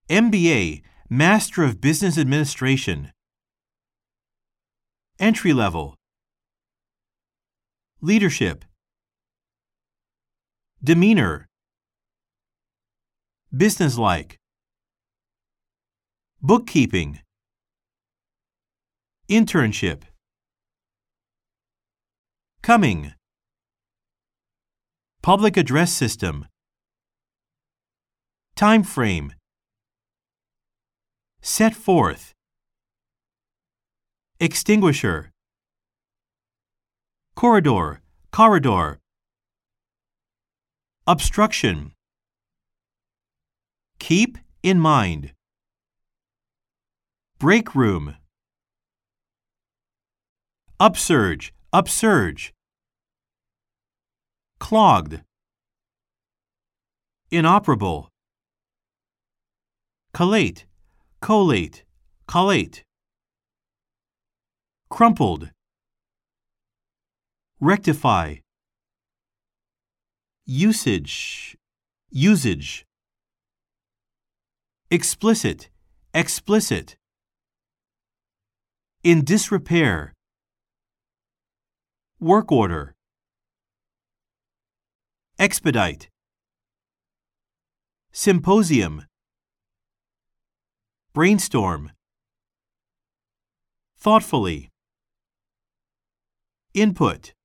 MBA, Master of Business Administration. Entry level. Leadership. Demeanor. Businesslike. Bookkeeping. Internship. Coming. Public address system. Time frame. Set forth. Extinguisher. Corridor, corridor. Obstruction. Keep in mind. Break room. Upsurge, upsurge. Clogged. Inoperable. Collate, collate, collate. Crumpled. Rectify. Usage, usage. Explicit, explicit. In disrepair. Work order. Expedite. Symposium. Brainstorm. Thoughtfully. Input.